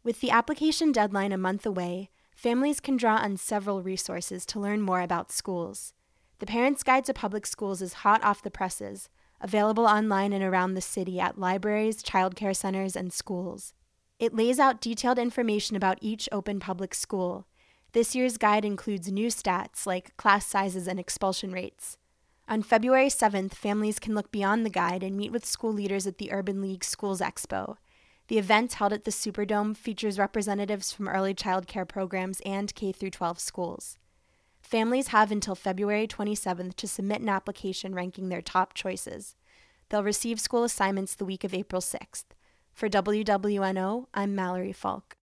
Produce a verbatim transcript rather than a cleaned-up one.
With the application deadline a month away, families can draw on several resources to learn more about schools. The Parents' Guide to Public Schools is hot off the presses, available online and around the city at libraries, childcare centers, and schools. It lays out detailed information about each open public school. This year's guide includes new stats like class sizes and expulsion rates. On February seventh, families can look beyond the guide and meet with school leaders at the Urban League Schools Expo. The event, held at the Superdome, features representatives from early child care programs and K through twelve schools. Families have until February twenty-seventh to submit an application ranking their top choices. They'll receive school assignments the week of April sixth. For W W N O, I'm Mallory Falk.